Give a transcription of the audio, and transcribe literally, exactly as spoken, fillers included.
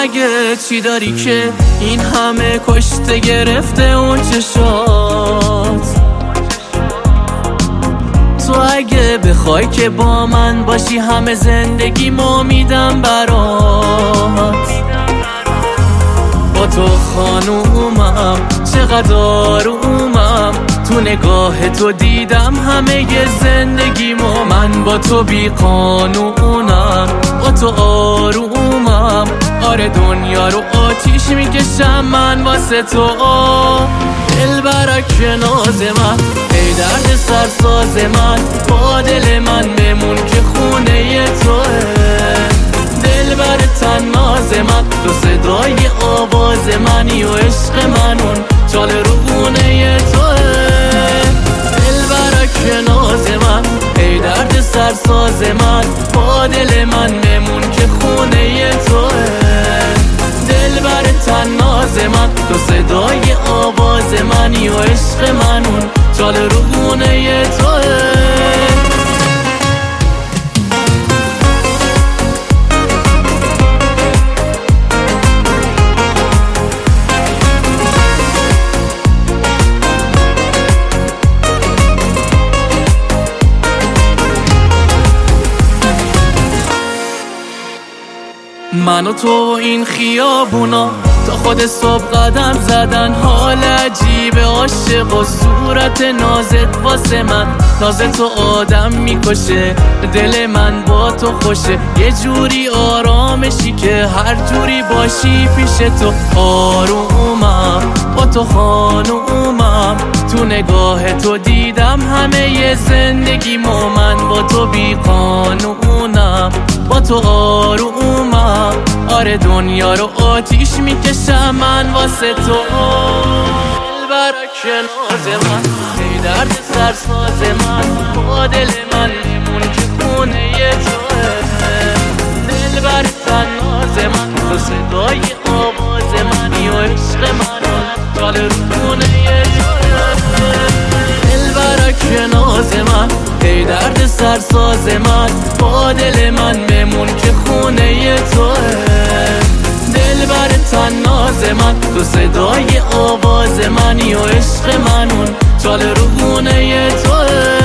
مگه چی داری که این همه کشته گرفته اون چشات؟ تو اگه بخوای که با من باشی همه زندگی ما میدم برات. با تو خانومم چقدر آرومم، تو نگاه تو دیدم همه زندگیمو. من با تو بی قانونم، با تو آرومم. آره دنیا رو آتیش میکشم من واسه تو. دل برک ناز من، ای درد سرساز من، با دل من بمون که خونه توه. دل بر تن ناز من، تو صدای آواز منی و عشق منون چال رو گونه توه. دل برک ناز من، ای درد سرساز من، با دل من بمون که خونه توه. دل بر تن ناز من، تو صدای آواز منی و عشق منون چال رو گونه توه. من و تو و این خیابونا تا خود صبح قدم زدن، حال عجیب عاشق و صورت نازت واسه من. ناز تو آدم میکشه، دل من با تو خوشه. یه جوری آرامشی که هر جوری باشی پیش تو آرومم. با تو خانومم، تو نگاه تو دیدم همه زندگیمو. من با تو بی قانونم، با تو آرومم. آره دنیا رو آتیش میکشم من واسه تو. دل برک ناز من، ای درد سرساز من، با دل من میمون که خونه توه. دل بر تن ناز من، تو صدای آواز منی و عشق منون چال رو خونه توه. دل برک ناز من، ای درد سرساز من، با دل من بمون که خونه توه. دل بر تن ناز من، تو صدای آواز منی و عشق منون چال رو گونه توه.